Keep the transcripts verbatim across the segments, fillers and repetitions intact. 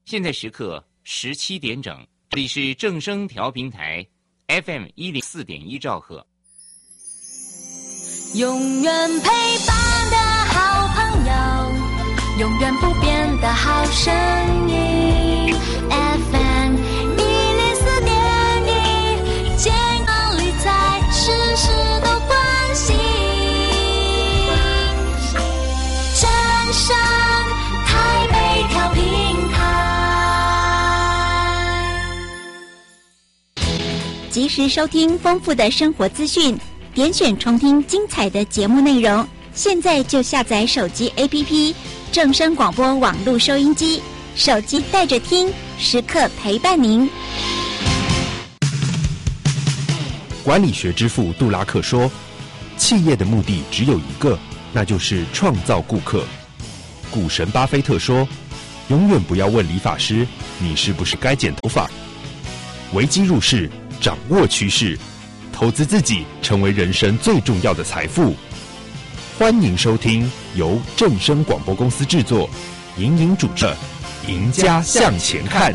现在时刻十七点整，这里是正声调频台 F M 一零四点一兆赫。 永远陪伴的好朋友，永远不变的好声音 F M 一零四点一，健康理财事事都关心。正声台北调频台， 及时收听丰富的生活资讯，点选重听精彩的节目内容。现在就下载手机 A P P 正声广播网络收音机，手机带着听，时刻陪伴您。 管理学之父杜拉克说，企业的目的只有一个，那就是创造顾客。股神巴菲特说，永远不要问理发师你是不是该剪头发。危机入市，掌握趋势，投资自己成为人生最重要的财富。欢迎收听由正声广播公司制作，莹莹主持的《赢家向前看》。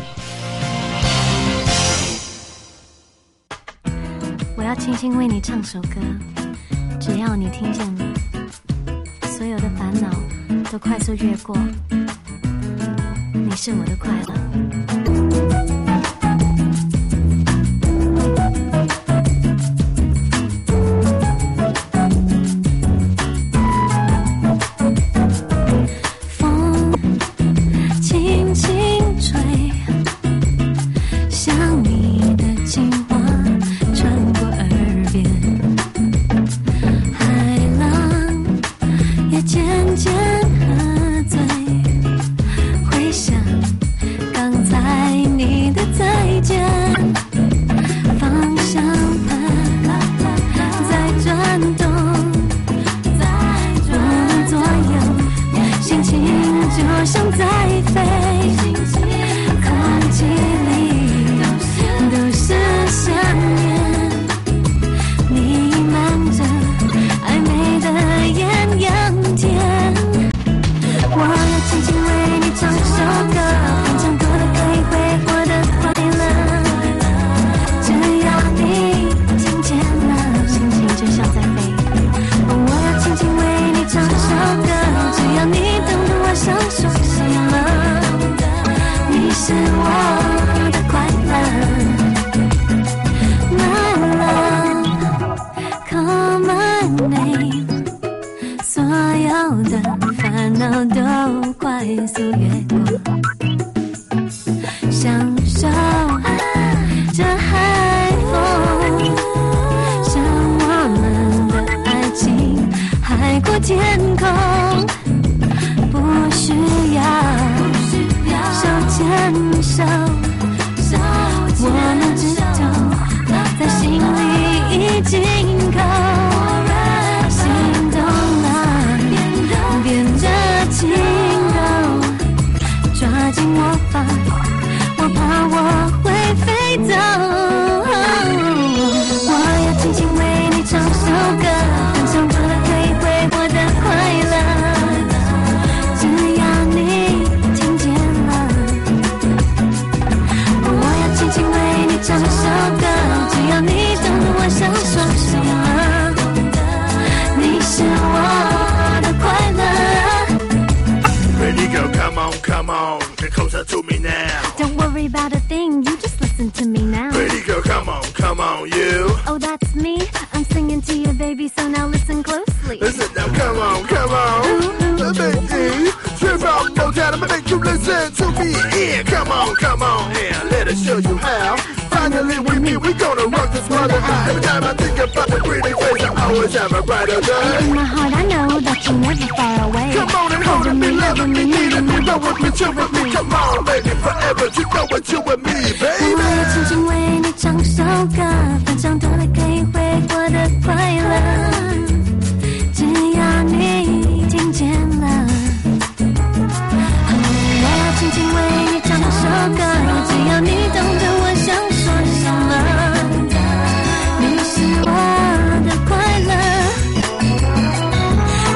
我要轻轻为你唱首歌，只要你听见了，所有的烦恼都快速越过。你是我的快乐。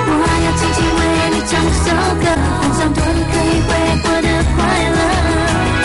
唱首歌，分享多你可以挥霍的快乐。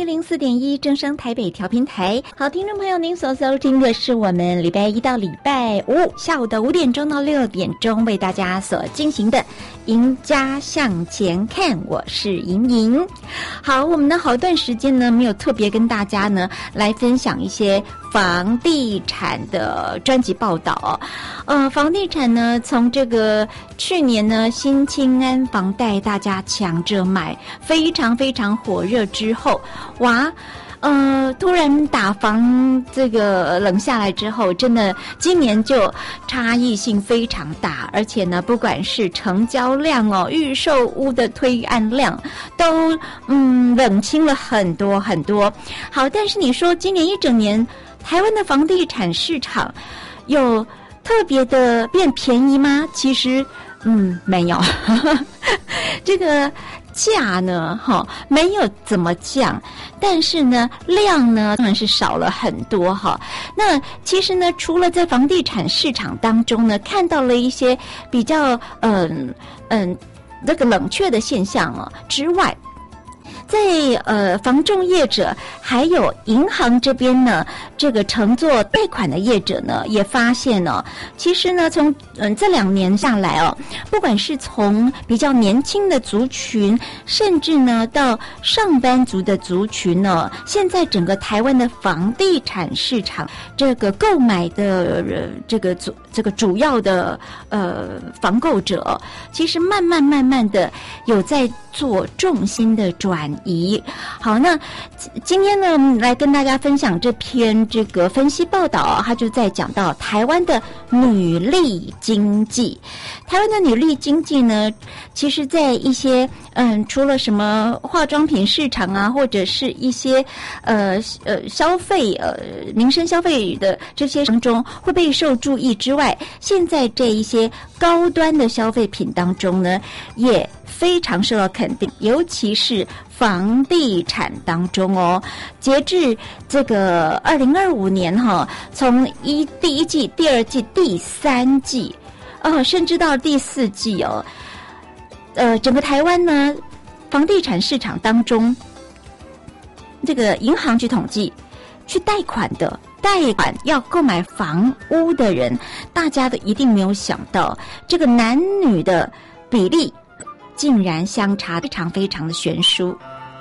一零四点一正声台北调频台。好，听众朋友，您所收听的是我们礼拜一到礼拜五下午的五点钟到六点钟为大家所进行的赢家向前看，我是莹莹。好，我们呢好一段时间呢没有特别跟大家呢来分享一些房地产的专辑报道。呃，房地产呢从这个去年呢新青安房贷大家抢着买，非常非常火热之后，哇，呃，突然打房这个冷下来之后，真的今年就差异性非常大，而且呢，不管是成交量哦，预售屋的推案量，都嗯冷清了很多很多。好，但是你说今年一整年台湾的房地产市场有特别的变便宜吗？其实嗯没有，这个价呢哈没有怎么降，但是呢量呢当然是少了很多哈。那其实呢除了在房地产市场当中呢看到了一些比较嗯嗯那个冷却的现象哦之外，在呃房仲业者还有银行这边呢，这个承做贷款的业者呢，也发现呢、哦，其实呢，从嗯、呃、这两年下来哦，不管是从比较年轻的族群，甚至呢到上班族的族群呢，现在整个台湾的房地产市场这个购买的、呃、这个主这个主要的呃房购者，其实慢慢慢慢的有在做重心的转移。好，那今天呢，我们来跟大家分享这篇这个分析报道，它就在讲到台湾的女力经济。台湾的女力经济呢，其实在一些嗯，除了什么化妆品市场啊，或者是一些呃呃消费呃民生消费的这些当中会备受注意之外，现在这一些高端的消费品当中呢，也非常受到肯定，尤其是房地产当中哦。截至这个二零二五年哈，从一第一季、第二季、第三季，哦，甚至到第四季哦，呃，整个台湾呢，房地产市场当中，这个银行去统计，去贷款的。贷款要购买房屋的人，大家都一定没有想到，这个男女的比例竟然相差非常非常的悬殊。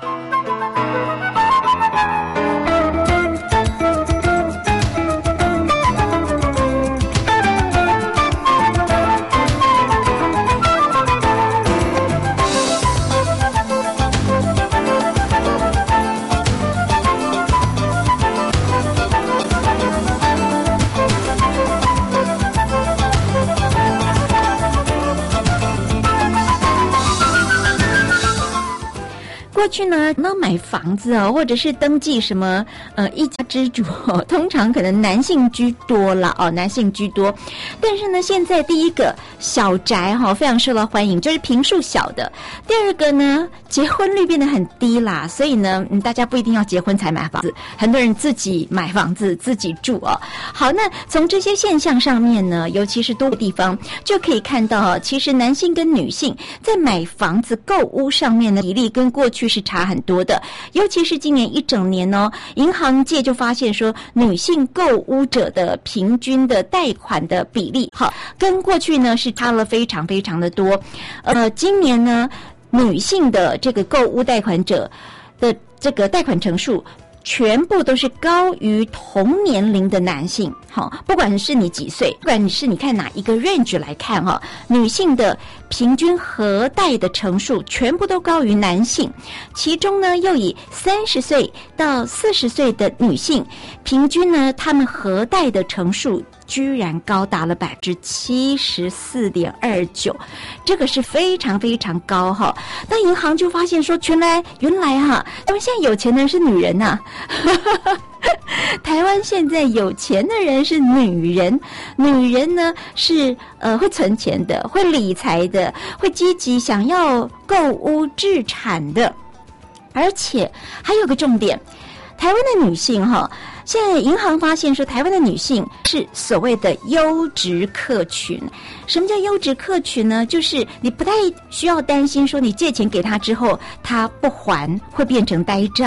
过去呢，那买房子哦，或者是登记什么呃一家之主、哦，通常可能男性居多了哦，男性居多。但是呢，现在第一个小宅哈、哦、非常受到欢迎，就是坪数小的。第二个呢，结婚率变得很低啦，所以呢，嗯，大家不一定要结婚才买房子，很多人自己买房子自己住哦。好，那从这些现象上面呢，尤其是多个地方就可以看到，其实男性跟女性在买房子购屋上面的比例跟过去是差很多的，尤其是今年一整年哦，银行界就发现说，女性购屋者的平均的贷款的比例，好，跟过去呢是差了非常非常的多。呃，今年呢，女性的这个购屋贷款者的这个贷款成数，全部都是高于同年龄的男性。好，不管是你几岁，不管你是你看哪一个 range 来看哈，女性的平均核贷的成数全部都高于男性，其中呢又以三十岁到四十岁的女性，平均呢他们核贷的成数居然高达了百分之七十四点二九，这个是非常非常高哈。那银行就发现说，原来原来哈，他们现在有钱的人是女人呐、啊。台湾现在有钱的人是女人，女人呢是呃会存钱的，会理财的，会积极想要购屋置产的，而且还有个重点，台湾的女性哈，现在银行发现说，台湾的女性是所谓的优质客群。什么叫优质客群呢？就是你不太需要担心说，你借钱给他之后，他不还会变成呆账。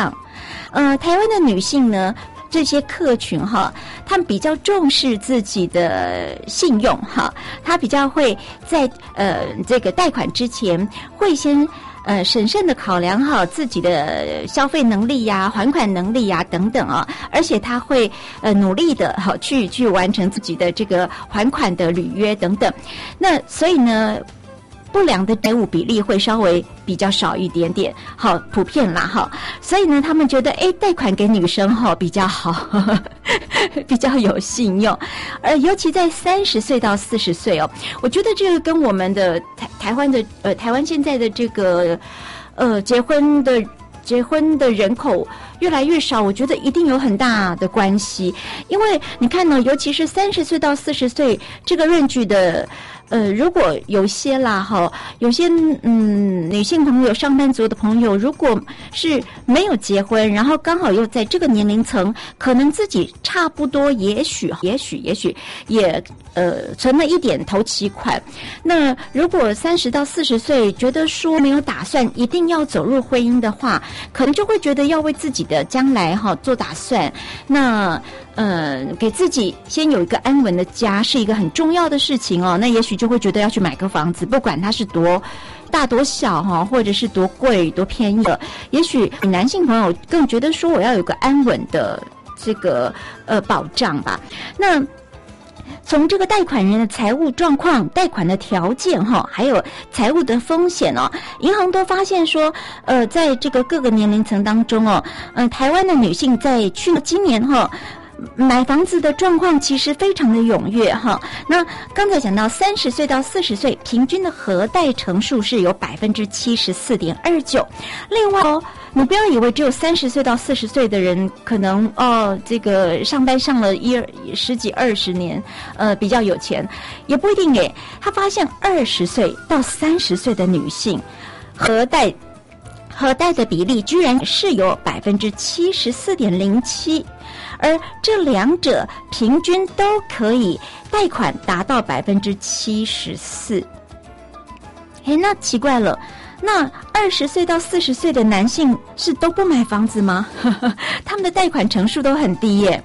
呃，台湾的女性呢，这些客群哈，他们比较重视自己的信用哈，他比较会在呃这个贷款之前会先呃审慎的考量好自己的消费能力呀、还款能力呀等等啊，而且他会呃努力的好去去完成自己的这个还款的履约等等。那所以呢，不良的债务比例会稍微比较少一点点，好普遍啦哈。所以呢，他们觉得哎，贷款给女生哈比较好，呵呵比较有信用。而尤其在三十岁到四十岁哦，我觉得这个跟我们的台台湾的呃台湾现在的这个呃结婚的结婚的人口越来越少，我觉得一定有很大的关系。因为你看呢，尤其是三十岁到四十岁这个range的。呃，如果有些啦哈，有些嗯女性朋友、上班族的朋友，如果是没有结婚，然后刚好又在这个年龄层，可能自己差不多，也许、也许、也许也呃存了一点头期款。那如果三十到四十岁，觉得说没有打算一定要走入婚姻的话，可能就会觉得要为自己的将来哈做打算。那呃，给自己先有一个安稳的家是一个很重要的事情哦。那也许就会觉得要去买个房子，不管它是多大多小哈，或者是多贵多便宜的。也许男性朋友更觉得说我要有个安稳的这个呃保障吧。那从这个贷款人的财务状况、贷款的条件哈，还有财务的风险哦，银行都发现说，呃，在这个各个年龄层当中哦，嗯、呃，台湾的女性在去年今年哈。买房子的状况其实非常的踊跃哈。那刚才讲到三十岁到四十岁，平均的核贷成数是有百分之七十四点二九。另外哦，你不要以为只有三十岁到四十岁的人可能哦，这个上班上了一十几二十年，呃，比较有钱，也不一定诶。他发现二十岁到三十岁的女性，核贷核贷的比例居然是有百分之七十四点零七。而这两者平均都可以贷款达到百分之七十四。哎，那奇怪了，那二十岁到四十岁的男性是都不买房子吗？他们的贷款成数都很低耶。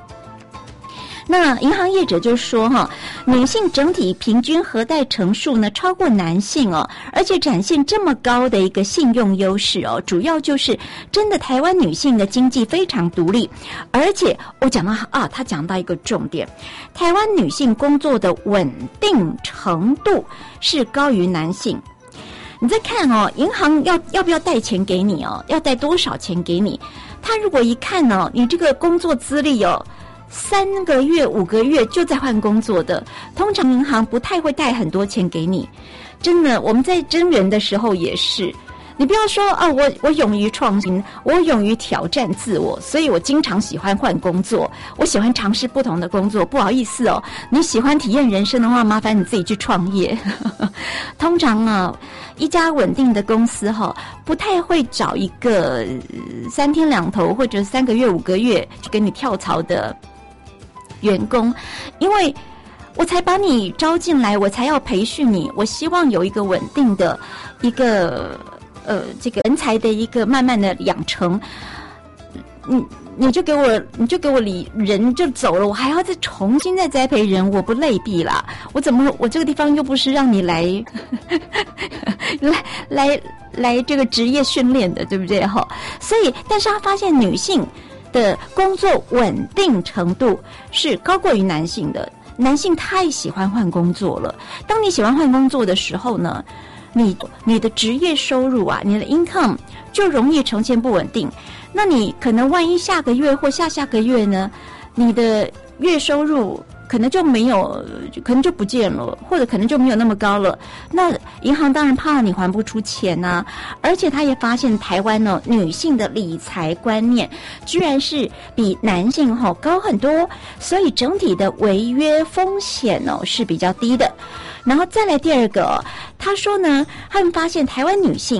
那银行业者就说哈，女性整体平均核贷成数呢超过男性哦，而且展现这么高的一个信用优势哦，主要就是真的台湾女性的经济非常独立，而且我讲到啊，他讲到一个重点，台湾女性工作的稳定程度是高于男性。你再看哦，银行要要不要贷钱给你哦，要贷多少钱给你？他如果一看哦，你这个工作资历哦。三个月、五个月就在换工作的，通常银行不太会贷很多钱给你。真的，我们在征人的时候也是，你不要说啊，我我勇于创新，我勇于挑战自我，所以我经常喜欢换工作，我喜欢尝试不同的工作。不好意思哦，你喜欢体验人生的话，麻烦你自己去创业。通常啊，一家稳定的公司哈、哦，不太会找一个、呃、三天两头或者三个月、五个月就给你跳槽的员工，因为我才把你招进来，我才要培训你，我希望有一个稳定的一个呃这个人才的一个慢慢的养成。你你就给我你就给我理人就走了，我还要再重新再栽培人，我不累毙啦！我怎么我这个地方又不是让你来来来来这个职业训练的，对不对哈？所以，但是他发现女性的工作稳定程度是高过于男性的。男性太喜欢换工作了，当你喜欢换工作的时候呢，你你的职业收入啊，你的 income 就容易呈现不稳定。那你可能万一下个月或下下个月呢，你的月收入可能就没有，可能就不见了，或者可能就没有那么高了。那银行当然怕你还不出钱啊，而且他也发现台湾呢、哦、女性的理财观念居然是比男性哈、哦、高很多，所以整体的违约风险哦是比较低的。然后再来第二个、哦，他说呢，他们发现台湾女性购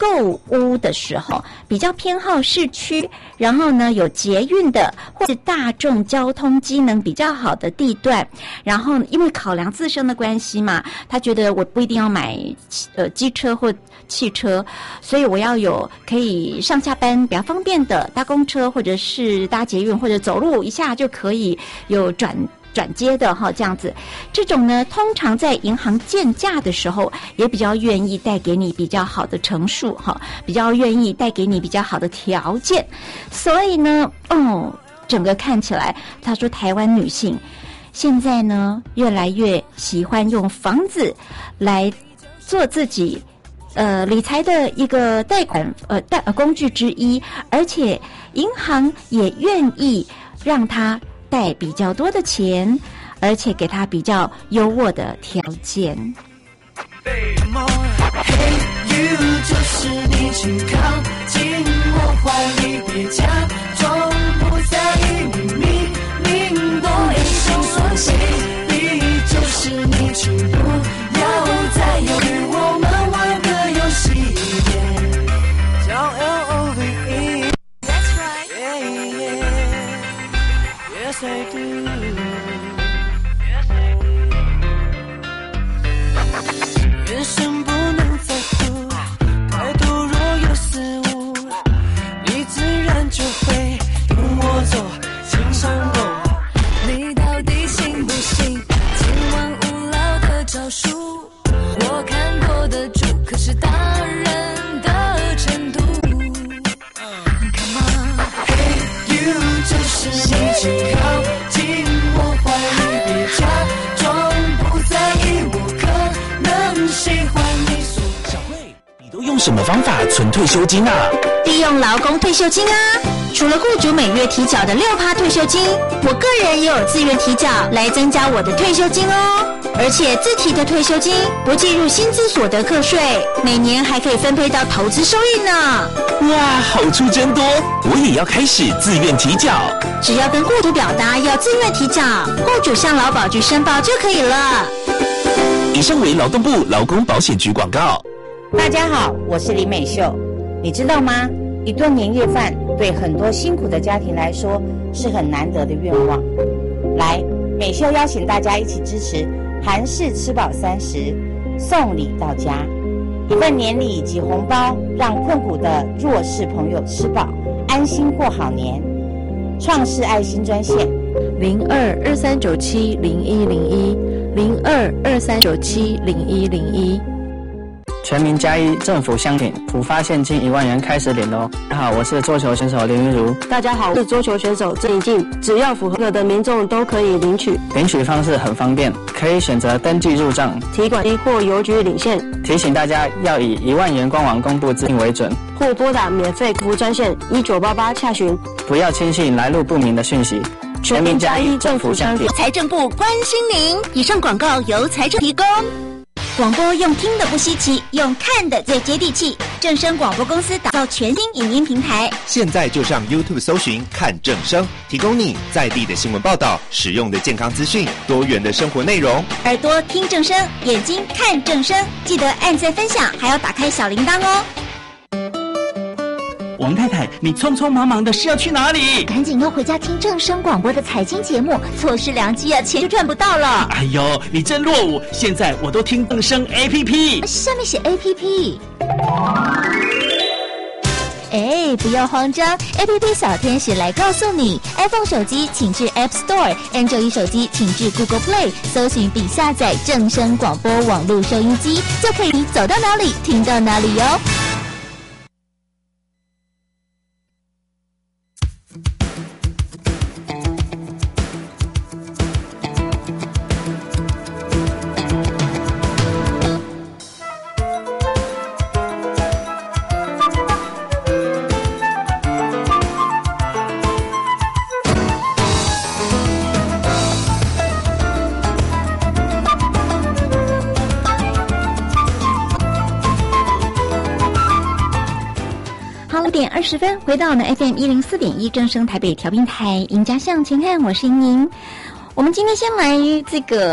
购屋的时候，比较偏好市区，然后呢有捷运的或是大众交通机能比较好的地段，然后因为考量自身的关系嘛，他觉得我不一定要买呃机车或汽车，所以我要有可以上下班比较方便的搭公车，或者是搭捷运，或者走路一下就可以有转转接的哈，这样子，这种呢，通常在银行建价的时候，也比较愿意带给你比较好的成数哈，比较愿意带给你比较好的条件，所以呢，哦，整个看起来，他说台湾女性现在呢，越来越喜欢用房子来做自己呃理财的一个贷款呃贷呃工具之一，而且银行也愿意让他贷比较多的钱，而且给他比较优渥的条件。 Hey you， 就是你，请靠近我怀里，别假装不在意，明明明都已经说起，你就是你，请不要再犹豫，我们玩个游戏，叫 L O V E。That's right. Yeah, yeah. Yes I do. Yes I do. 人生不能在乎，态度若有失误，你自然就会跟我走，情上路。你到底信不信千万无聊的招数？我看过的主可是大人的程度。Come on， Hey you， 就是你，请靠近我怀里，别假装不在意，我可能喜欢你所。 小慧，你都用什么方法存退休金啊？ 利用劳工退休金啊！除了雇主每月提缴的 百分之六 退休金，我个人也有自愿提缴来增加我的退休金哦。而且自提的退休金不计入薪资所得课税，每年还可以分配到投资收益呢。 哇，好处真多！我也要开始自愿提缴。 只要跟雇主表达要自愿提缴，雇主向劳保局申报就可以了。 以上为劳动部劳工保险局广告。 大家好，我是林美秀。你知道吗？一顿年夜饭对很多辛苦的家庭来说是很难得的愿望。来，美秀邀请大家一起支持韩式吃饱三十，送礼到家，一份年礼及红包，让困苦的弱势朋友吃饱，安心过好年。创世爱心专线零二二三九七零一零一零二二三九七零一零一。 全民加一，政府相挺，普发现金一万元开始领喽！大家好，我是桌球选手林云如。 大家好，我是桌球选手郑怡静。只要符合的民众都可以领取， 领取方式很方便，可以选择登记入账、 提款机或邮局领现。 提醒大家要以一万元官网公布资讯为准， 或拨打免费客服专线一九八八洽询。 不要轻信来路不明的讯息。全民加一，政府相挺。 财政部关心您。以上广告由财政提供。广播用听的不稀奇，用看的最接地气。正声广播公司打造全新影音平台， 现在就上 YouTube 搜寻看正声，提供你在地的新闻报道、实用的健康资讯、多元的生活内容。 耳朵听正声，眼睛看正声，记得按赞分享，还要打开小铃铛哦。 王太太，你匆匆忙忙的是要去哪里？ 赶紧要回家听正声广播的财经节目，错失良机啊，钱就赚不到了。 哎呦，你真落伍！现在我都听正声 A P P， 上面写 A P P。哎，不要慌张 ，A P P 小天使来告诉你 ，iPhone 手机请至 App Store，Android 手机请至 Google Play， 搜寻并下载正声广播网络收音机，就可以走到哪里听到哪里哟。五点二十分，回到呢 F M 一零四点一正声台北调频台，赢家向前看，我是莹莹。我们今天先来这个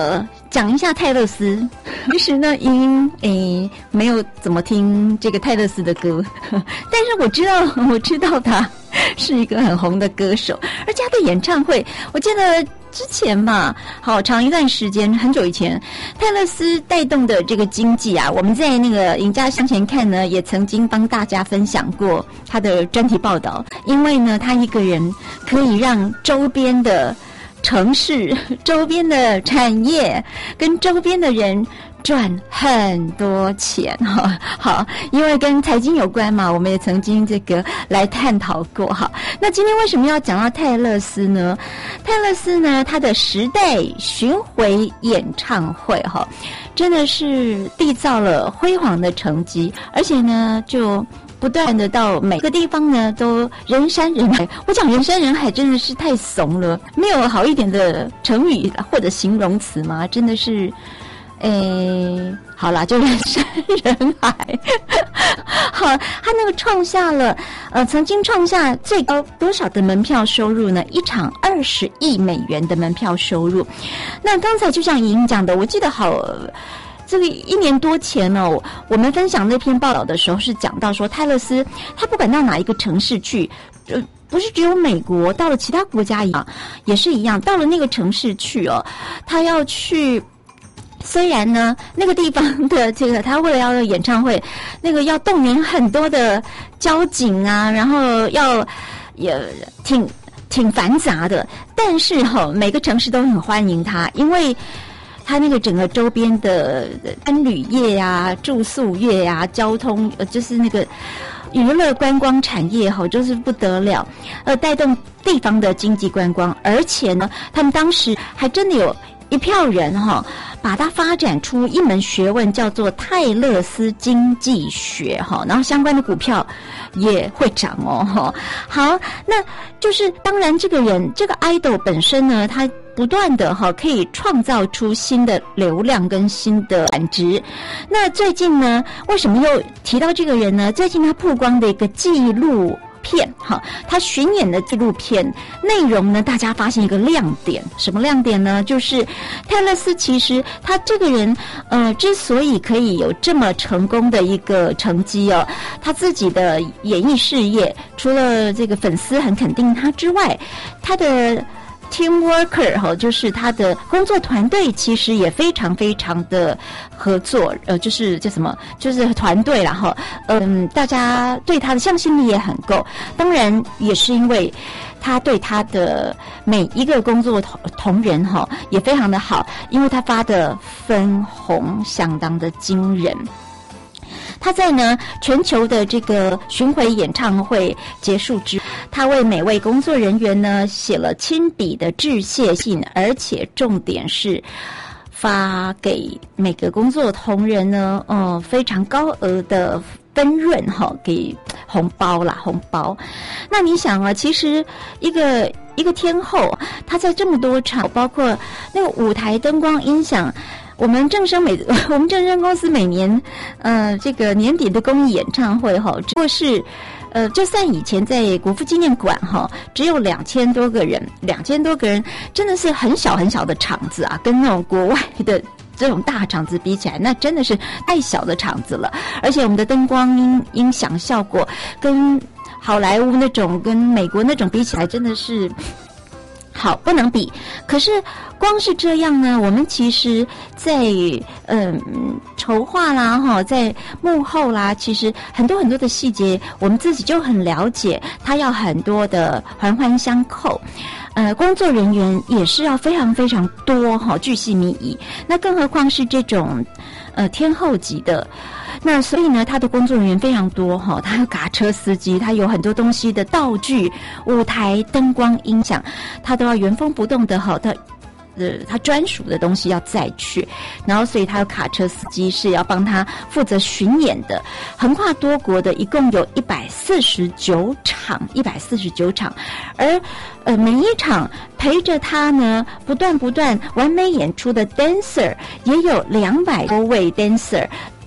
讲一下泰勒斯。其实呢，因诶没有怎么听这个泰勒斯的歌，但是我知道，我知道他是一个很红的歌手，而且他的演唱会，我记得之前吧，好长一段时间，很久以前，泰勒斯带动的这个经济啊，我们在那个赢家向前看呢，也曾经帮大家分享过他的专题报道，因为呢，他一个人可以让周边的城市、周边的产业跟周边的人赚很多钱哈。好，因为跟财经有关嘛，我们也曾经这个来探讨过哈。那今天为什么要讲到泰勒斯呢？泰勒斯呢，他的时代巡回演唱会哈，真的是缔造了辉煌的成绩，而且呢，就不断的到每个地方呢都人山人海。我讲人山人海真的是太怂了，没有好一点的成语或者形容词吗？真的是。诶，好啦，就人山人海。好，他那个创下了，呃，曾经创下最高多少的门票收入呢？一场二十亿美元的门票收入。那刚才就像莹莹讲的，我记得好。这个一年多前呢、哦，我们分享那篇报道的时候是讲到说，泰勒斯他不管到哪一个城市去，呃，不是只有美国，到了其他国家一样，也是一样，到了那个城市去哦，他要去。虽然呢，那个地方的这个他为了要有演唱会，那个要动员很多的交警啊，然后要也挺挺繁杂的，但是哈、哦，每个城市都很欢迎他，因为他那个整个周边的安旅业啊、住宿业啊、交通，呃，就是那个娱乐观光产业哈，就是不得了，呃，带动地方的经济观光，而且呢，他们当时还真的有一票人哈。把它发展出一门学问，叫做泰勒斯经济学哈，然后相关的股票也会涨哦哈。好，那就是当然这个人这个 idol 本身呢，他不断的哈可以创造出新的流量跟新的产值。那最近呢，为什么又提到这个人呢？最近他曝光的一个纪录片哈，他巡演的纪录片内容呢，大家发现一个亮点，什么亮点呢？就是泰勒斯其实他这个人呃，之所以可以有这么成功的一个成绩哦，他自己的演艺事业，除了这个粉丝很肯定他之外，他的team worker 哈，就是他的工作团队其实也非常非常的合作，呃，就是叫什么，就是团队啦哈，嗯，大家对他的向心力也很够。当然也是因为他对他的每一个工作同同仁哈也非常的好，因为他发的分红相当的惊人。他在呢全球的这个巡回演唱会结束之后，他为每位工作人员呢写了亲笔的致谢信，而且重点是发给每个工作同仁呢，呃，非常高额的分润哈，给红包啦，红包。那你想啊，其实一个一个天后，她在这么多场，包括那个舞台灯光音响。我们正声每我们正声公司每年，呃，这个年底的公益演唱会哈，只不过是，呃，就算以前在国父纪念馆哈，只有两千多个人，两千多个人真的是很小很小的场子啊，跟那种国外的这种大场子比起来，那真的是太小的场子了。而且我们的灯光音音响效果跟好莱坞那种、跟美国那种比起来，真的是。好，不能比。可是光是这样呢，我们其实在嗯筹划啦哈，在幕后啦，其实很多很多的细节，我们自己就很了解，它要很多的环环相扣。呃，工作人员也是要非常非常多哈，巨细靡遗。那更何况是这种呃天后级的。那所以呢，他的工作人员非常多哈，他有卡车司机，他有很多东西的道具、舞台、灯光、音响，他都要原封不动的哈，他呃他专属的东西要载去，然后所以他有卡车司机是要帮他负责巡演的，横跨多国的，一共有一百四十九场，一百四十九场，而呃每一场陪着他呢不断不断完美演出的 dancer 也有两百多位 dancer。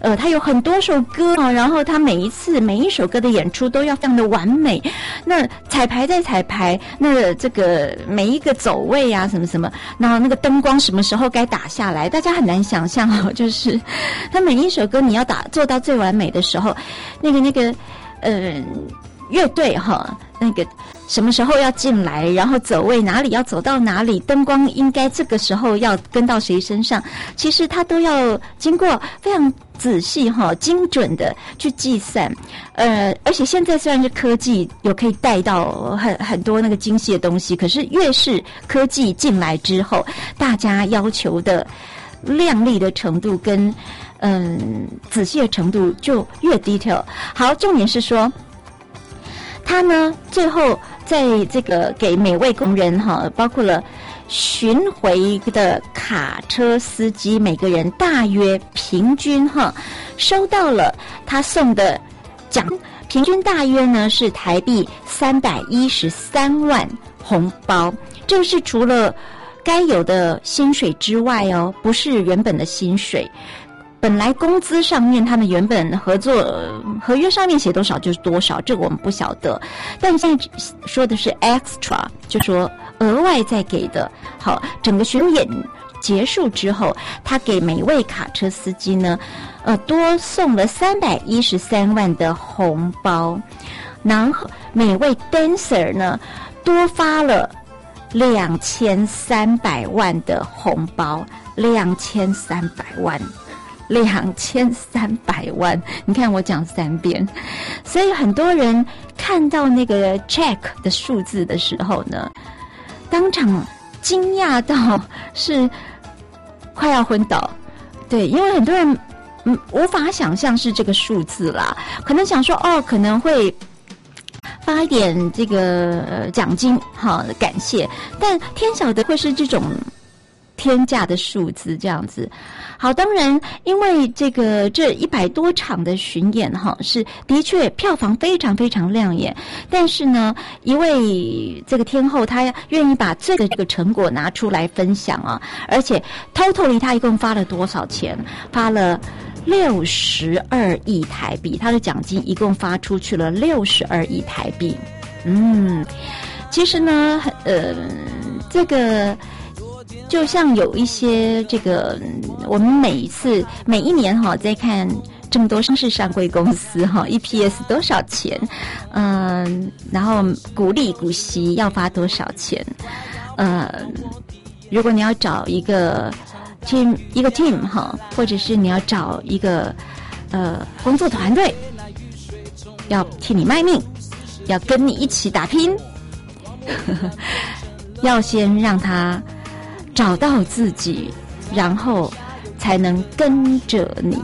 呃，他有很多首歌啊，然后他每一次每一首歌的演出都要非常的完美。那彩排在彩排，那这个每一个走位啊，什么什么，然后那个灯光什么时候该打下来，大家很难想象哦。就是他每一首歌你要打做到最完美的时候，那个那个呃乐队哈，那个什么时候要进来，然后走位哪里要走到哪里，灯光应该这个时候要跟到谁身上，其实他都要经过非常仔细哈、精准的去计算。呃，而且现在虽然是科技有可以带到很很多那个精细的东西，可是越是科技进来之后，大家要求的亮丽的程度跟嗯仔细的程度就越 detail。好，重点是说，他呢最后在这个给每位工人哈，包括了巡回的卡车司机，每个人大约平均哈收到了他送的奖，平均大约呢是台币三百一十三万红包。这是除了该有的薪水之外哦，不是原本的薪水。本来工资上面，他们原本合作、呃、合约上面写多少就是多少，这个我们不晓得。但现在说的是 extra， 就说额外再给的。好，整个巡演结束之后，他给每位卡车司机呢，呃，多送了三百一十三万的红包，然后每位 dancer 呢，多发了两千三百万的红包，两千三百万。两千三百万，你看我讲三遍，所以很多人看到那个 check 的数字的时候呢，当场惊讶到是快要昏倒。对，因为很多人嗯无法想象是这个数字啦，可能想说哦，可能会发一点这个、呃、奖金哈，感谢，但天晓得会是这种天价的数字这样子。好，当然因为这个这一百多场的巡演哈，是的确票房非常非常亮眼，但是呢，一位这个天后她愿意把这个这个成果拿出来分享啊，而且 totally 她一共发了多少钱？发了六十二亿台币，她的奖金一共发出去了六十二亿台币。嗯，其实呢，呃，这个。就像有一些这个，我们每一次每一年哈，在看这么多上市上柜公司哈 ，E P S 多少钱，嗯，然后股利股息要发多少钱，呃，如果你要找一个 team 一个 team 哈，或者是你要找一个呃工作团队，要替你卖命，要跟你一起打拼，呵呵，要先让他找到自己，然后才能跟着你。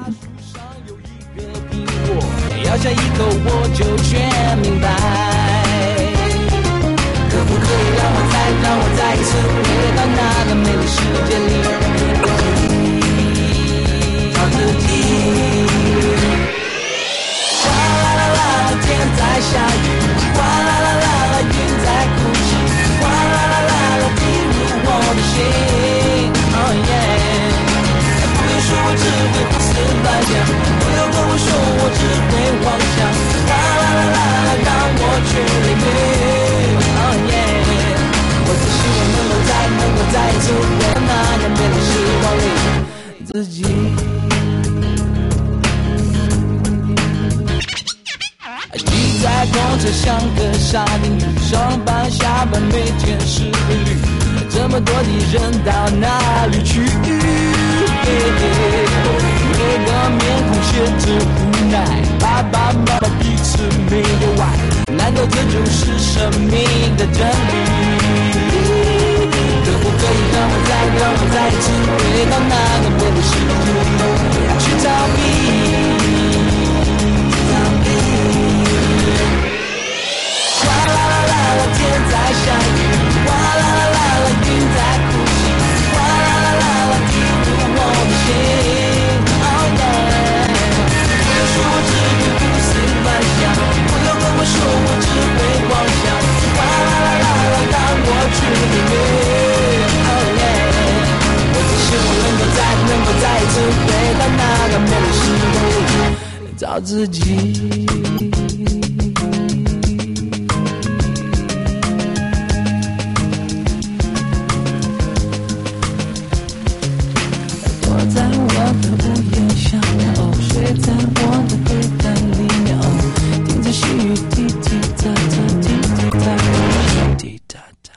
咬下一口我就全明白，可不可以让我再让我再一次回到那个美丽世界里，找自己。哗啦啦啦，天在下雨，哗啦啦啦，云在哭泣，哗啦啦啦，滴入我的心。Oh yeah， 不要说我只会胡思乱想，不要跟我说我只会妄想，啦啦啦啦啦，让我去淋雨。Oh yeah， 我只希望能够再能够再一次回到那年美丽时光里，自己。挤在公车像个沙丁鱼，上班下班每天是规律，这么多的人到哪里去？每个面孔写着无奈，爸爸妈妈彼此没有爱，难道这就是生命的真理？可不可以让我再让我再一次回到那个美丽世界里去逃避？哗啦啦啦，天在下雨，哗啦啦啦，云在哭泣，哗啦啦啦，滴入我的心。Oh yeah， 不要说我只会胡思乱想，不要跟我说我只会妄想，哗啦啦啦，让我去淋雨。Oh yeah， 我只希望能够再能够再一次回到那个美丽时光里。 找自己。躲在我的屋檐下面，睡在我的被单里面，听着细雨滴滴答答，滴滴答答，滴滴答答。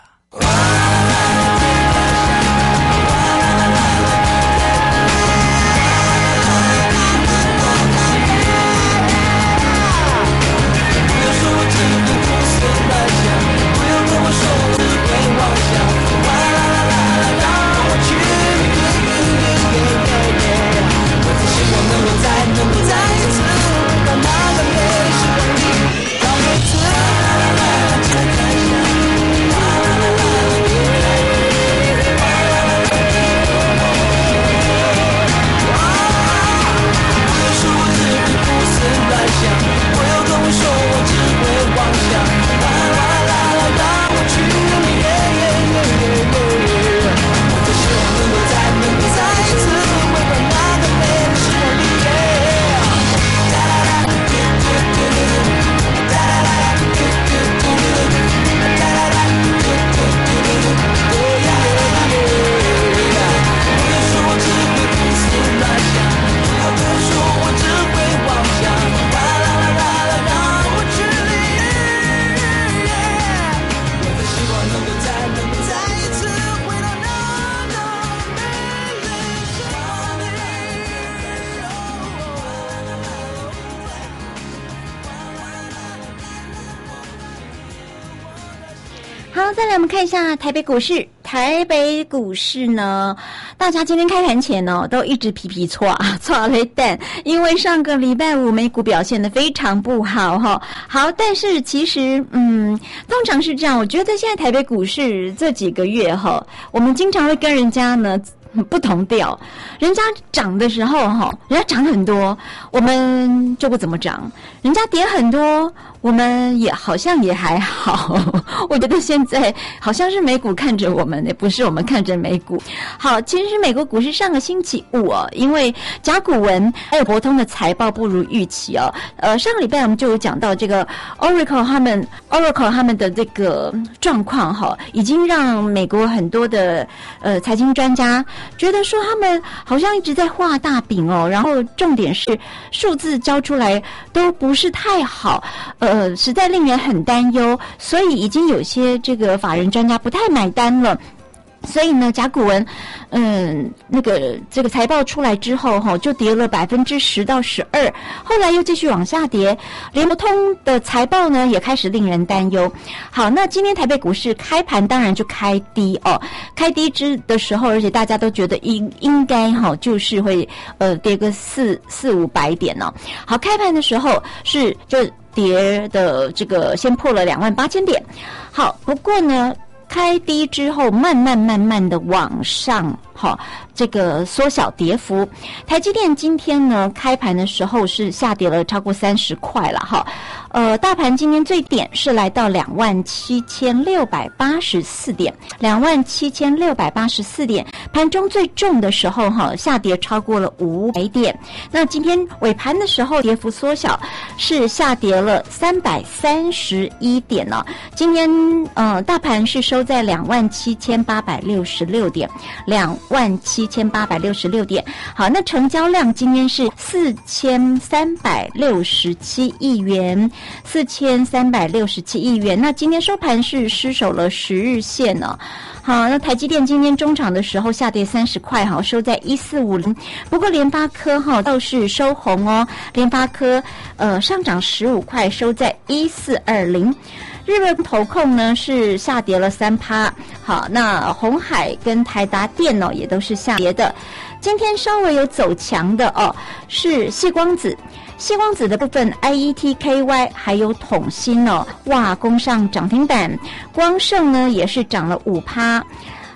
好，再来我们看一下台北股市。台北股市呢，大家今天开盘前呢，都一直皮皮挫挫了蛋，因为上个礼拜五美股表现得非常不好哈。好，但是其实嗯，通常是这样，我觉得现在台北股市这几个月哈，我们经常会跟人家呢不同调，人家涨的时候哈，人家涨很多，我们就不怎么涨；人家跌很多，我们也好像也还好。我觉得现在好像是美股看着我们，也不是我们看着美股。好，其实美国股市上个星期五哦，因为甲骨文还有博通的财报不如预期哦。呃，上个礼拜我们就有讲到这个 Oracle 他们 Oracle 他们的这个状况哈，已经让美国很多的呃财经专家觉得说他们好像一直在画大饼哦，然后重点是数字交出来都不是太好，呃，实在令人很担忧，所以已经有些这个法人专家不太买单了。所以呢，甲骨文，嗯，那个这个财报出来之后哈，就跌了百分之十到十二，后来又继续往下跌。联博通的财报呢，也开始令人担忧。好，那今天台北股市开盘当然就开低哦，开低之的时候，而且大家都觉得应应该哈，就是会呃跌个四四五百点哦。好，开盘的时候是就跌的这个先破了两万八千点。好，不过呢，开低之后慢慢慢慢的往上，好，这个缩小跌幅。台积电今天呢开盘的时候是下跌了超过三十块了哈。呃，大盘今天最点是来到两万七千六百八十四点，两万七千六百八十四点，盘中最重的时候哈，下跌超过了五百点。那今天尾盘的时候跌幅缩小，是下跌了三百三十一点呢。今天呃大盘是收在两万七千八百六十六点，两万七千八百六十六点。好，那成交量今天是四千三百六十七亿元。四千三百六十七亿元，那今天收盘是失守了十日线呢、哦。好，那台积电今天中场的时候下跌三十块，哈，收在一四五零。不过联发科哈倒是收红哦，联发科呃上涨十五块，收在一四二零。日本投控呢是下跌了三趴。好，那鸿海跟台达电哦也都是下跌的。今天稍微有走强的哦，是矽光子。矽光子的部分 I E T K Y 还有统芯哦，哇，攻上涨停板。光盛呢也是涨了五趴。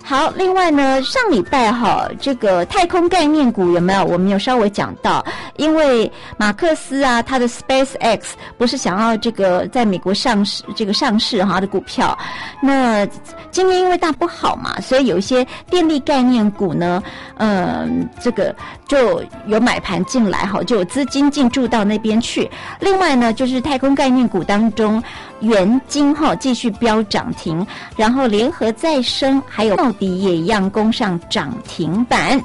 好，另外呢，上礼拜哈，这个太空概念股有没有？我们有稍微讲到，因为马克思啊，他的 SpaceX 不是想要这个在美国上市，这个上市哈的股票，那今年因为大不好嘛，所以有一些电力概念股呢，嗯，这个就有买盘进来哈，就有资金进驻到那边去。另外呢，就是太空概念股当中，元晶哈继续飙涨停，然后联合再生还有茂迪也一样攻上涨停板。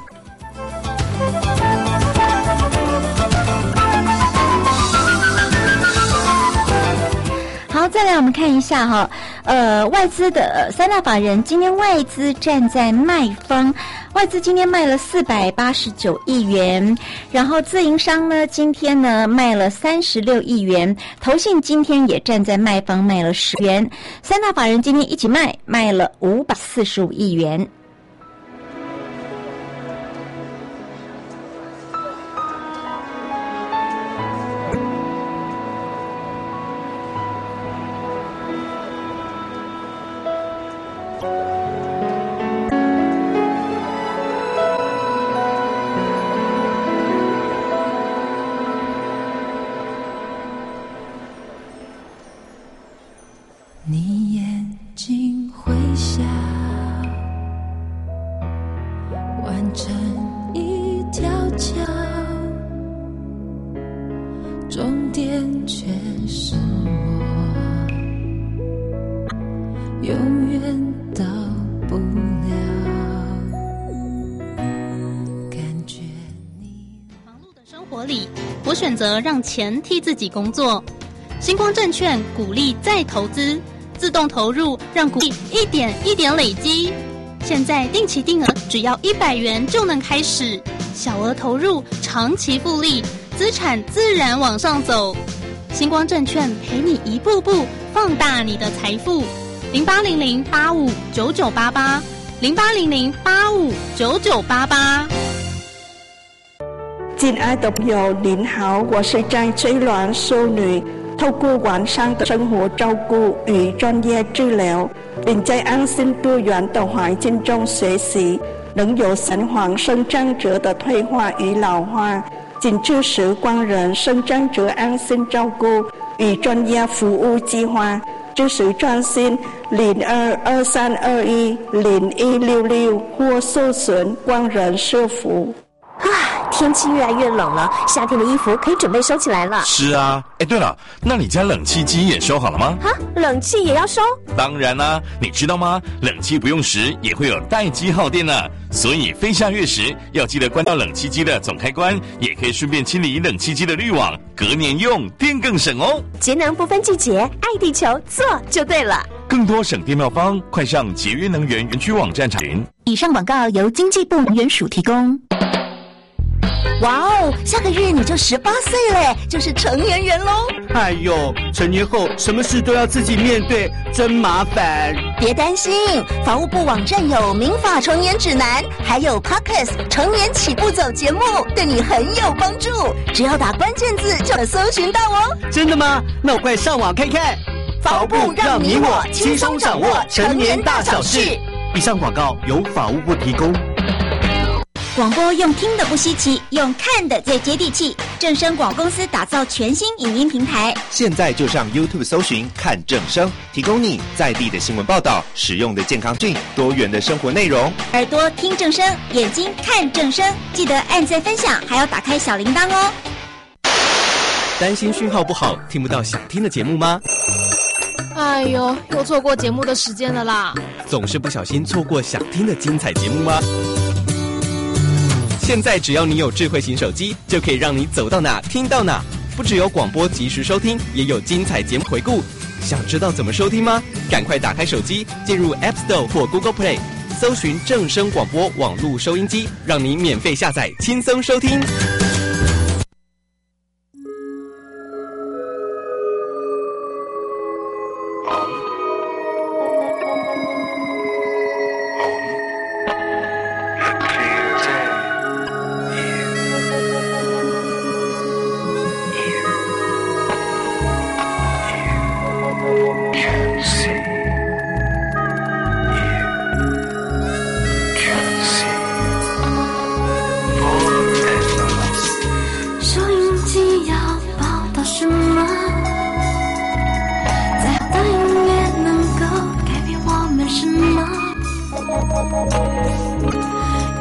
好，再来我们看一下哈，呃，外资的、呃、三大法人今天外资站在卖方，外资今天卖了四百八十九亿元，然后自营商呢今天呢卖了三十六亿元，投信今天也站在卖方卖了十元，三大法人今天一起卖，卖了五百四十五亿元。 你眼睛会笑，完成一条桥，终点却是我，永远到不了。感觉你忙碌的生活里，我选择让钱替自己工作。星光证券鼓励再投资，自动投入，让股利一点一点累积。现在定期定额只要一百元就能开始，小额投入，长期复利，资产自然往上走。星光证券陪你一步步放大你的财富。零八零零八五九九八八，零八零零八五九九八八。 亲爱的朋友，您好，我是在追卵淑女。透过完善的生活照顾与专业治疗，并在安心多元的环境中学习，能有延缓生长者的退化与老化，仅支持光仁生长者安心照顾与专业服务计划，支持专线零二二三二一零一六六或搜寻光仁社福。 啊，天气越来越冷了，夏天的衣服可以准备收起来了。 是啊，哎，对了，那你家冷气机也收好了吗？ 哈，冷气也要收？ 当然啦、啊，你知道吗？冷气不用时也会有待机耗电呢，所以非下月时要记得关掉冷气机的总开关，也可以顺便清理冷气机的滤网，隔年用电更省哦。 节能不分季节，爱地球，做就对了。 更多省电妙方，快上节约能源园区网站查询。 以上广告由经济部能源署提供。 哇哦，下个月你就十八岁嘞，就是成年人喽！ 哎呦，成年后什么事都要自己面对，真麻烦。 别担心，法务部网站有民法成年指南，还有 Podcast 成年起步走节目，对你很有帮助。只要打关键字就能搜寻到哦。 真的吗？那我快上网看看。 法务部让你我轻松掌握成年大小事。 以上广告由法务部提供。 广播用听的不稀奇，用看的最接地气。正声广公司打造全新影音平台， 现在就上 YouTube 搜寻看正声，提供你在地的新闻报道、实用的健康讯、多元的生活内容。 耳朵听正声，眼睛看正声，记得按赞分享，还要打开小铃铛哦。 担心讯号不好，听不到想听的节目吗？ 哎呦，又错过节目的时间了啦！ 总是不小心错过想听的精彩节目吗？现在只要你有智慧型手机，就可以让你走到哪听到哪。不只有广播及时收听，也有精彩节目回顾。想知道怎么收听吗？赶快打开手机，进入 App Store 或 Google Play， 搜寻正声广播网络收音机，让你免费下载，轻松收听。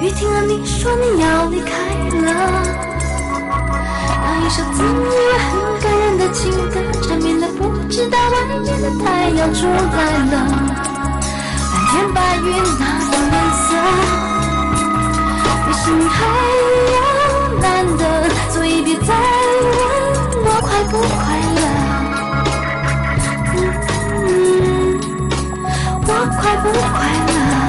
雨停了，你说你要离开了，那一首自以为很感人的情歌，缠绵的不知道外面的太阳出来了，蓝天白云那种颜色，比生命还要难得，所以别再问我快不快乐，嗯，我快不快乐。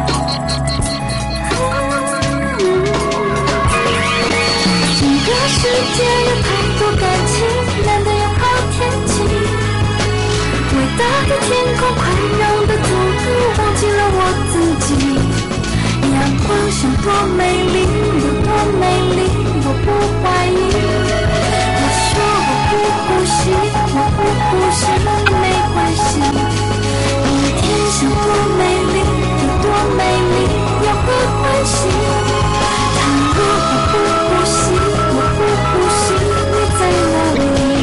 这个世界有太多感情，难得有好天气，伟大的天空宽容的足够，忘记了我自己。阳光像多美丽，有多美丽，我不怀疑。我说我不呼吸，我不呼吸，没关系。明天像多美丽，有多美丽，有何关系？倘若我不呼吸，我不呼吸，你在哪里？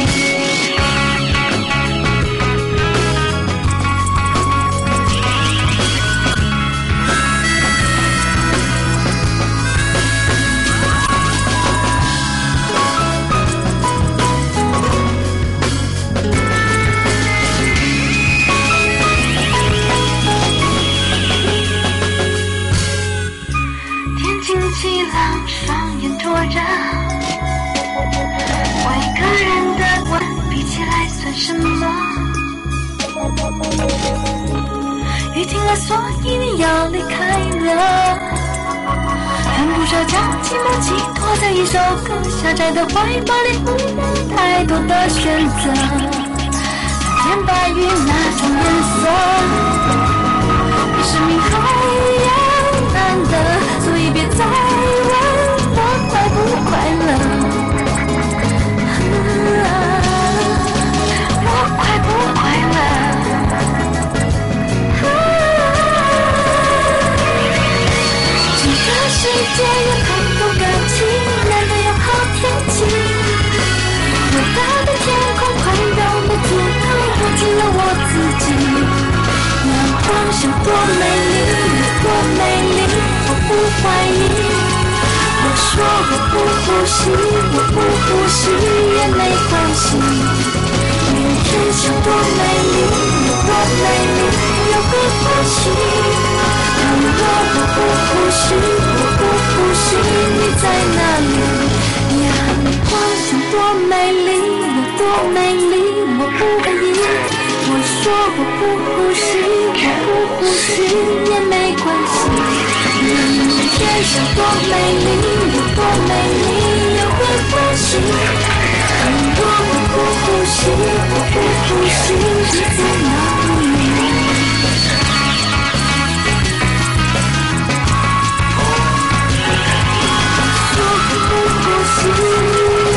天晴气朗，双眼拖着，我一个人的吻比起来算什么？雨停了，所以你要离开了，看不少将寂寞寄托在一首歌，狭窄的怀抱里无太多的选择，蓝天白云那种颜色，比生命还要难得，所以别再问我快不快乐，我快不快乐？这个世界有太多感情，难得有好天气，伟大的天空宽容的足够，忘记了我自己。阳光像多美丽，有多美丽，我不怀疑。我说我不呼吸，我不呼吸也没关系。明天像多美丽，有多美丽，有何关系？倘若我不呼吸，我不呼吸，你在哪里？阳光像多美丽，有多美丽，我不怀疑。我说我不呼吸，我不呼吸也没关系。明天像多美丽，有多美丽，有何关系？倘若我不呼吸，我不呼吸，你在哪里？说我不呼吸。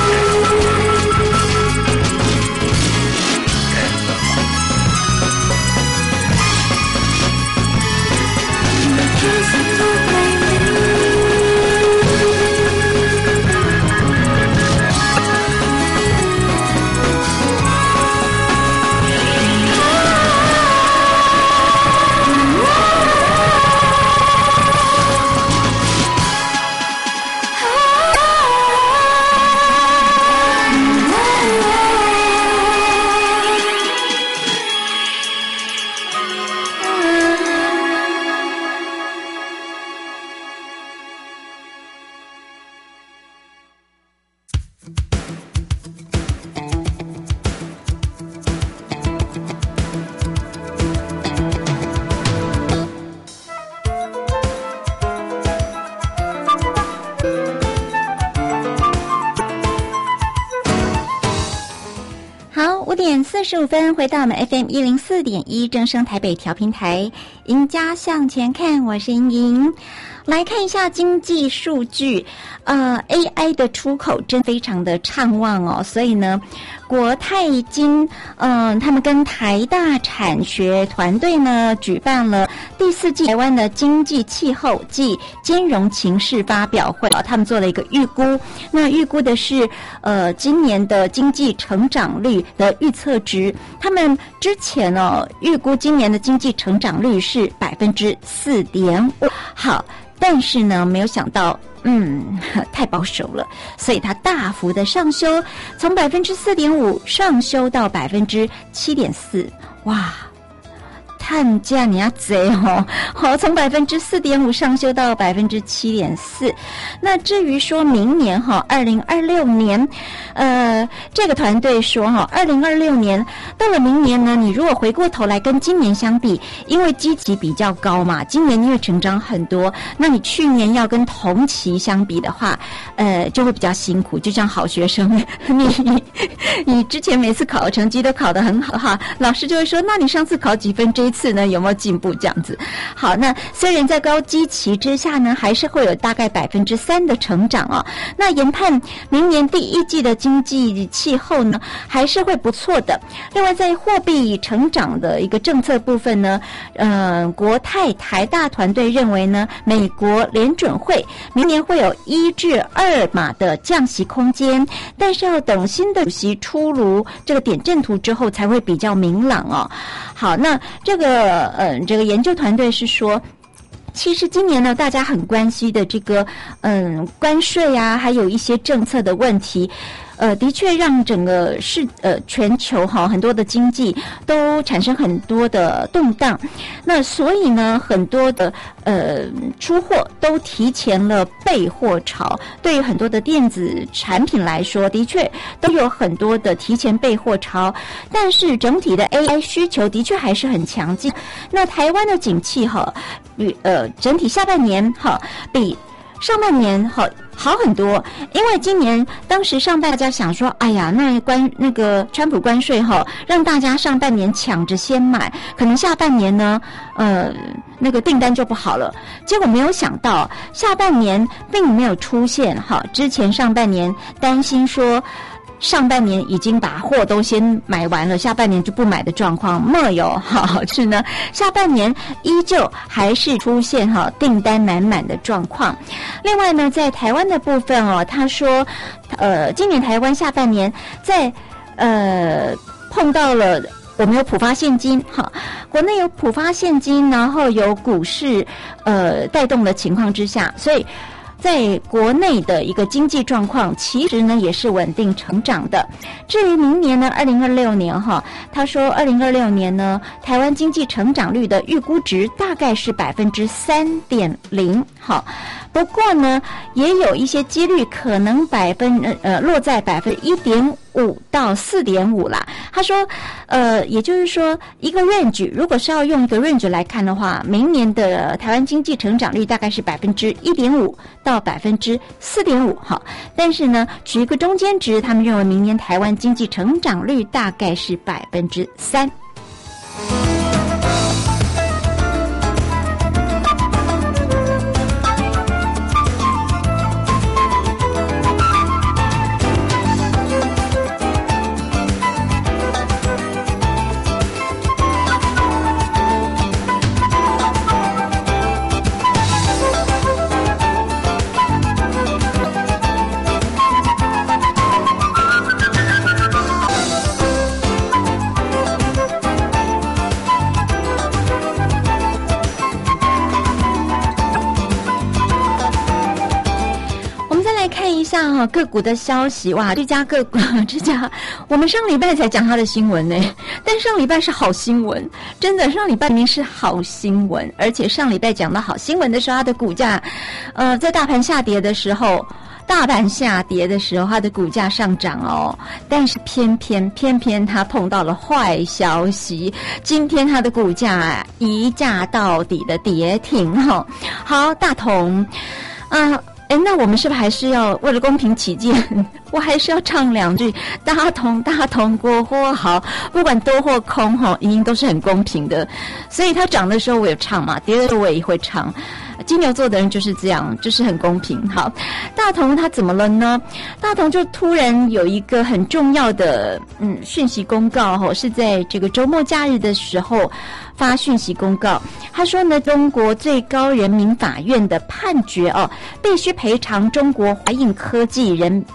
四十五分，回到我们 F M 一零四点一正声台北调频台，赢家向前看，我是莹莹。来看一下经济数据，呃 ，A I 的出口真非常的畅旺哦，所以呢，国泰金，嗯、呃，他们跟台大产学团队呢举办了第四季台湾的经济气候暨金融情势发表会啊，他们做了一个预估，那预估的是呃今年的经济成长率的预测值，他们之前哦预估今年的经济成长率是百分之四点五，好。 但是呢，没有想到，嗯，太保守了，所以它大幅的上修，从百分之四点五上修到百分之七点四，哇！碳价你要贼哦，好，从百分之四点五上修到百分之七点四。那至于说明年哈，二零二六年，呃，这个团队说哈，二零二六年到了明年呢，你如果回过头来跟今年相比，因为基期比较高嘛，今年因为成长很多，那你去年要跟同期相比的话，呃，就会比较辛苦。就像好学生，你你之前每次考的成绩都考得很好哈，老师就会说，那你上次考几分？这一次呢有没有进步？这样子。好，那虽然在高基期之下呢，还是会有大概百分之三的成长哦。那研判明年第一季的经济气候呢，还是会不错的。另外，在货币成长的一个政策部分呢，呃，国泰台大团队认为呢，美国联准会明年会有一至二码的降息空间，但是要等新的主席出炉这个点阵图之后，才会比较明朗哦。好，那这个嗯，这个研究团队是说，其实今年呢，大家很关心的这个嗯关税啊，还有一些政策的问题。呃，的确让整个世呃全球哈很多的经济都产生很多的动荡，那所以呢，很多的呃出货都提前了备货潮。对于很多的电子产品来说，的确都有很多的提前备货潮，但是整体的 A I 需求的确还是很强劲。那台湾的景气哈，比呃整体下半年哈比上半年好好很多，因为今年当时上半大家想说，哎呀，那关那个川普关税哈，让大家上半年抢着先买，可能下半年呢，呃，那个订单就不好了。结果没有想到，下半年并没有出现哈，之前上半年担心说，上半年已经把货都先买完了，下半年就不买的状况没有。好，是呢，下半年依旧还是出现哈订单满满的状况。另外呢，在台湾的部分哦，他说，呃，今年台湾下半年在呃碰到了。我们有普发现金，哈，国内有普发现金，然后有股市呃带动的情况之下，所以在国内的一个经济状况，其实呢也是稳定成长的。至于明年呢，二零二六年哈，他说二零二六年呢，台湾经济成长率的预估值大概是百分之三点零，好。不过呢，也有一些几率可能百分呃落在百分之一点五到四点五啦。他说，呃，也就是说一个 range， 如果是要用一个 range 来看的话，明年的台湾经济成长率大概是百分之一点五到百分之四点五，好。但是呢，取一个中间值，他们认为明年台湾经济成长率大概是百分之三。个股的消息，哇，这家个股，这家我们上礼拜才讲他的新闻呢，但上礼拜是好新闻，真的上礼拜明明是好新闻，而且上礼拜讲到好新闻的时候，它的股价，呃，在大盘下跌的时候，大盘下跌的时候，它的股价上涨哦，但是偏偏偏偏它碰到了坏消息，今天它的股价一价到底的跌停哈、哦。好，大同啊。哎，那我们是不是还是要为了公平起见，我还是要唱两句大同大同国货好，不管多或空哈，一定都是很公平的。所以它涨的时候我有唱嘛，跌的时候我也会唱。金牛座的人就是这样，就是很公平。好，大同它怎么了呢？大同就突然有一个很重要的嗯讯息公告哈，是在这个周末假日的时候发讯息公告，他说呢，中国最高人民法院的判决哦，必须赔偿中国华映科技人呃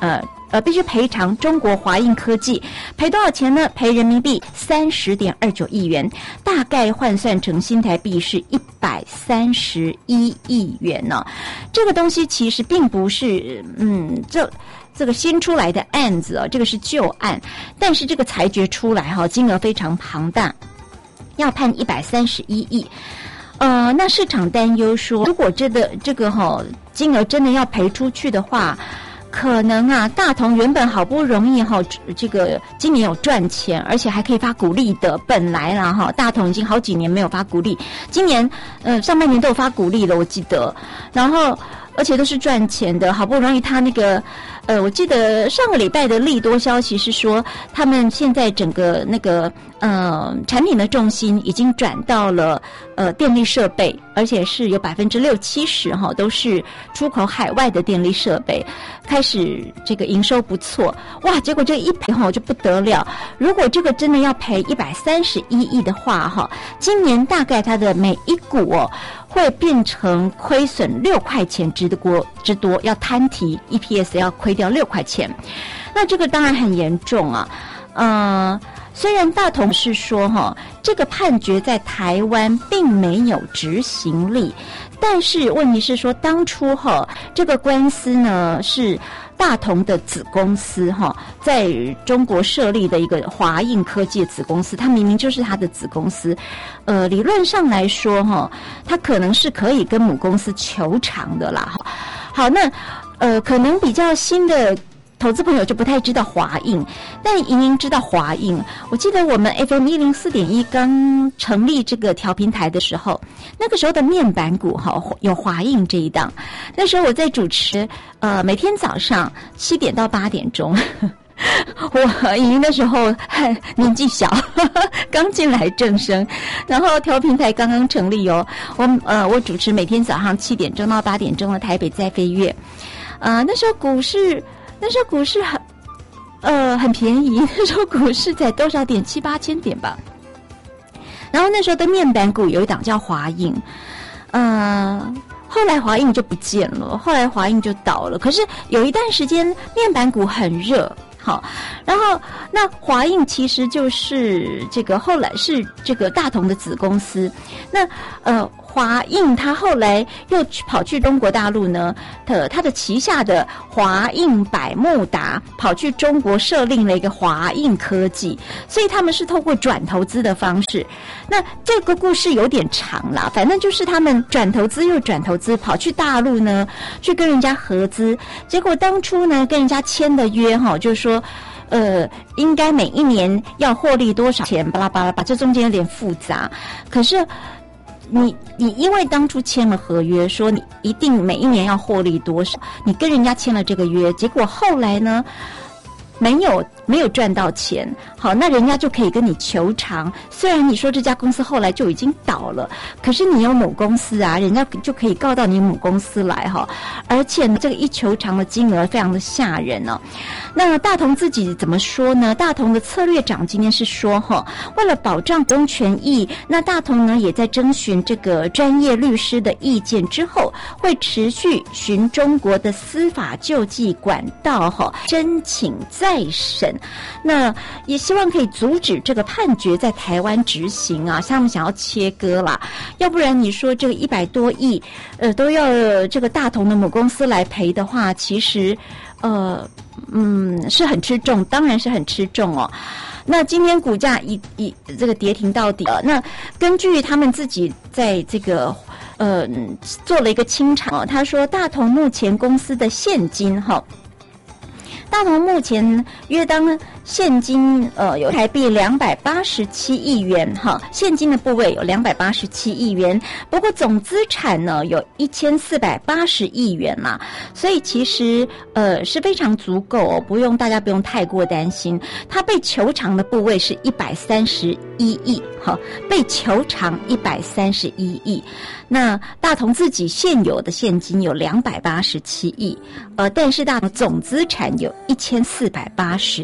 呃必须赔偿中国华映科技，赔多少钱呢？赔人民币三十点二九亿元，大概换算成新台币是一百三十一亿元呢、哦。这个东西其实并不是嗯这。这个新出来的案子哦，这个是旧案，但是这个裁决出来哈、哦，金额非常庞大，要判一百三十一亿。呃，那市场担忧说，如果真的这个哈、哦、金额真的要赔出去的话，可能啊，大同原本好不容易哈、哦，这个今年有赚钱，而且还可以发股利的，本来啦哈，大同已经好几年没有发股利，今年呃上半年都有发股利了，我记得，然后。而且都是赚钱的，好不容易他那个，呃，我记得上个礼拜的利多消息是说，他们现在整个那个呃产品的重心已经转到了呃电力设备，而且是有百分之六七十哈都是出口海外的电力设备，开始这个营收不错，哇！结果这一赔哈就不得了，如果这个真的要赔一百三十一亿的话哈，今年大概它的每一股哦。会变成亏损六块钱之多之多，要摊提 E P S 要亏掉六块钱，那这个当然很严重啊。呃，虽然大同是说哈，这个判决在台湾并没有执行力，但是问题是说，当初哈这个官司呢是。大同的子公司哈，在中国设立的一个华映科技子公司，它明明就是它的子公司，呃，理论上来说哈，它可能是可以跟母公司求偿的啦。好，那呃，可能比较新的。投资朋友就不太知道华映，但莹莹知道华映。我记得我们 F M 一零四点一刚成立这个调频台的时候，那个时候的面板股哈有华映这一档。那时候我在主持，呃，每天早上七点到八点钟。我莹莹那时候年纪小，刚进来正声，然后调频台刚刚成立哦。我呃，我主持每天早上七点钟到八点钟的台北在飞跃。呃，那时候股市。那时候股市很，呃，很便宜。那时候股市才多少点？七八千点吧。然后那时候的面板股有一档叫华映，呃，后来华映就不见了，后来华映就倒了。可是有一段时间面板股很热，好，然后那华映其实就是这个后来是这个大同的子公司，那呃。华映他后来又跑去中国大陆呢，他他的旗下的华映百慕达跑去中国设立了一个华映科技，所以他们是透过转投资的方式。那这个故事有点长啦，反正就是他们转投资又转投资，跑去大陆呢去跟人家合资，结果当初呢跟人家签的约哈，就是说。呃，应该每一年要获利多少钱？巴拉巴拉巴，这中间有点复杂。可是。你你因为当初签了合约，说你一定每一年要获利多少，你跟人家签了这个约，结果后来呢，没有没有赚到钱，好，那人家就可以跟你求偿。虽然你说这家公司后来就已经倒了，可是你有母公司啊，人家就可以告到你母公司来哈。而且呢，这个一求偿的金额非常的吓人哦。那大同自己怎么说呢？大同的策略长今天是说哈，为了保障股东权益，那大同呢也在征询这个专业律师的意见之后，会持续循中国的司法救济管道哈，申请再审。那也希望可以阻止这个判决在台湾执行啊，像他们想要切割啦，要不然你说这个一百多亿，呃，都要这个大同的母公司来赔的话，其实，呃，嗯，是很吃重，当然是很吃重哦。那今天股价一一这个跌停到底了。那根据他们自己在这个呃做了一个清场哦，他说大同目前公司的现金哈。大同目前约当现金呃有台币两百八十七亿元哈，现金的部位有两百八十七亿元，不过总资产呢有一千四百八十亿元嘛，所以其实呃是非常足够哦，不用大家不用太过担心。它被求偿的部位是一百三十一亿哈，被求偿一百三十一亿。那大同自己现有的现金有两百八十七亿，呃，但是大同总资产有一千四百八十亿哈，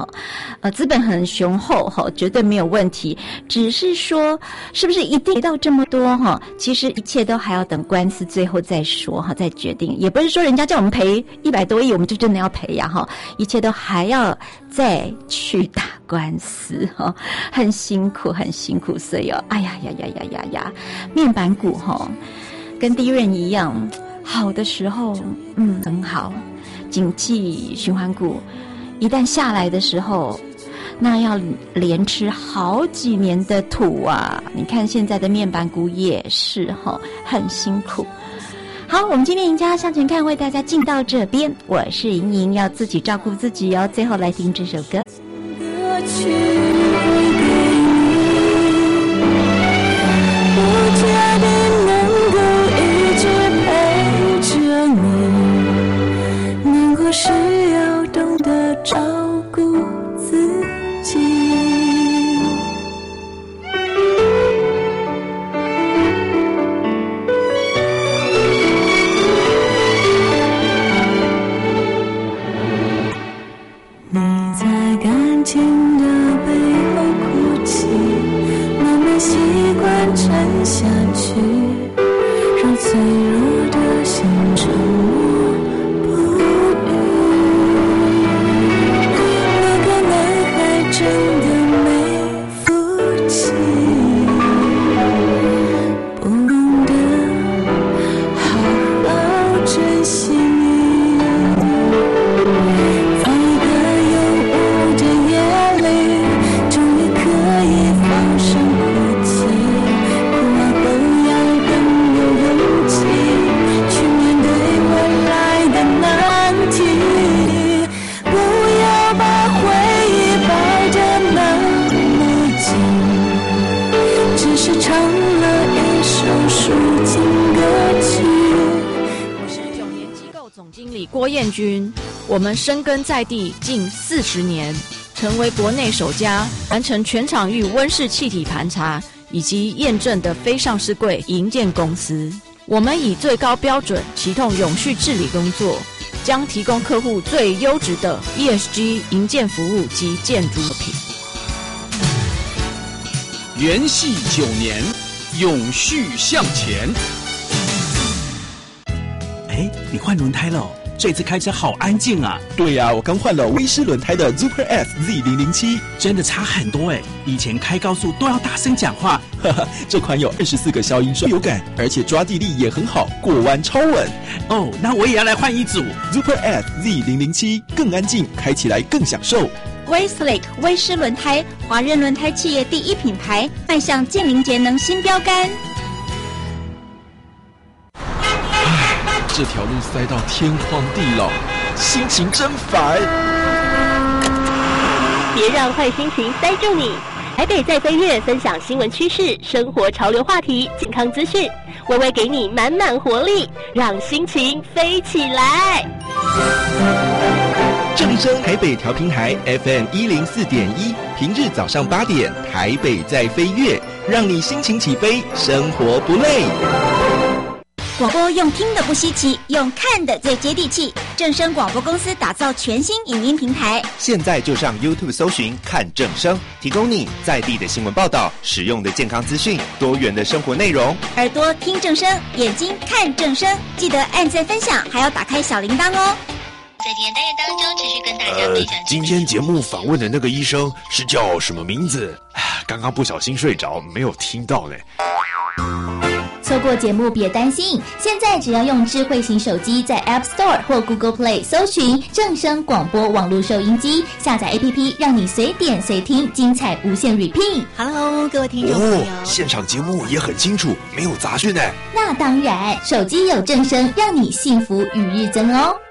呃，资本很雄厚哈，绝对没有问题。只是说，是不是一定到这么多哈？其实一切都还要等官司最后再说哈，再决定。也不是说人家叫我们赔一百多亿，我们就真的要赔呀哈，一切都还要再去打官司哈，很辛苦，很辛苦。所以哦，哎呀呀呀呀呀呀，面板股哈，跟低润一样，好的时候嗯很好，景气循环股一旦下来的时候，那要连吃好几年的土啊！你看现在的面板股也是哈，很辛苦。好，我们今天赢家向前看为大家进到这边，我是莹莹，要自己照顾自己哦。最后来听这首歌。 歌曲我决定能够一直陪着你，能够是要懂得照顾自己。你在感情的背后哭泣，慢慢习惯沉下去，让脆弱的心沉默不语。那个男孩真的没福气，不懂得好好珍惜你。在一个有雾的夜里，终于可以放声哭泣，哭完后要更有勇气去面对未来的难题。不要把回忆摆得那么近，只是唱了一首抒情歌曲。 我是九年机构总经理郭彦君，我们深耕在地近四十年，成为国内首家完成全场域温室气体盘查以及验证的非上市柜营建公司。我们以最高标准启动永续治理工作，将提供客户最优质的 E S G 营建服务及建筑品。 元系九年，永续向前。 哎，你换轮胎了哦，这次开车好安静啊。 对呀、啊，我刚换了威狮轮胎的 Super S Z 零零七， 真的差很多哎。以前开高速都要大声讲话， 哈哈，这款有二十四个消音刷有感，而且抓地力也很好，过弯超稳。 哦，那我也要来换一组 Super S Z 零零七，更安静，开起来更享受。 Westlake 威狮轮胎，华润轮胎企业第一品牌，迈向净零节能新标杆。 这条路塞到天荒地老，心情真烦。 别让坏心情塞住你。台北在飞跃，分享新闻趋势、生活潮流话题、健康资讯，微微给你满满活力，让心情飞起来。 正声台北调频台 F M 一零四点一，平日早上八点，台北在飞跃，让你心情起飞，生活不累。 广播用听的不稀奇，用看的最接地气。正声广播公司打造全新影音平台， 现在就上 YouTube 搜寻看正声，提供你在地的新闻报道、实用的健康资讯、多元的生活内容。 耳朵听正声，眼睛看正声，记得按赞分享，还要打开小铃铛哦。 在今天单元当中，持续跟大家分享、 呃。今天节目访问的那个医生是叫什么名字？刚刚不小心睡着，没有听到嘞。 错过节目别担心，现在只要用智慧型手机在 App Store 或 Google Play 搜寻正声广播网络收音机，下载 A P P 让你随点随听，精彩无限 repeat。 Hello， 各位听众朋友， 哦，现场节目也很清楚，没有杂讯哎。 那当然，手机有正声，让你幸福与日增哦。